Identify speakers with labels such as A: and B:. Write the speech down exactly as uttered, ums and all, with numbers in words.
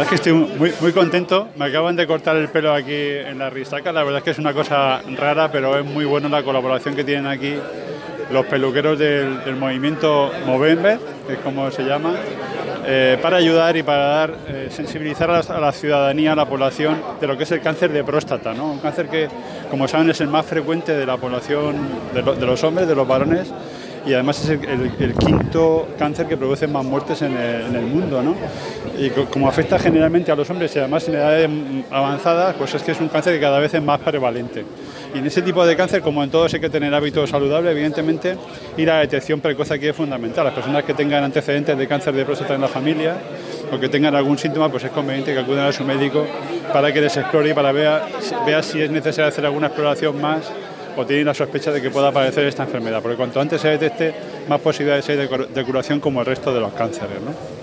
A: verdad es que estoy muy, muy contento. Me acaban de cortar el pelo aquí en la risaca. La verdad es que es una cosa rara, pero es muy buena la colaboración que tienen aquí los peluqueros del, del movimiento Movember, que es como se llama, eh, para ayudar y para dar, eh, sensibilizar a la, a la ciudadanía, a la población, de lo que es el cáncer de próstata, ¿no? Un cáncer que, como saben, es el más frecuente de la población, de, lo, de los hombres, de los varones, y además es el, el, el quinto cáncer que produce más muertes en el, en el mundo, ¿no? Y co como afecta generalmente a los hombres y además en edades avanzadas, pues es que es un cáncer que cada vez es más prevalente. Y en ese tipo de cáncer, como en todos, hay que tener hábitos saludables, evidentemente, y la detección precoz aquí es fundamental. Las personas que tengan antecedentes de cáncer de próstata en la familia o que tengan algún síntoma, pues es conveniente que acudan a su médico para que les explore y para vea, vea si es necesario hacer alguna exploración más o tienen la sospecha de que pueda aparecer esta enfermedad, porque cuanto antes se detecte, más posibilidades hay de, de curación como el resto de los cánceres, ¿no?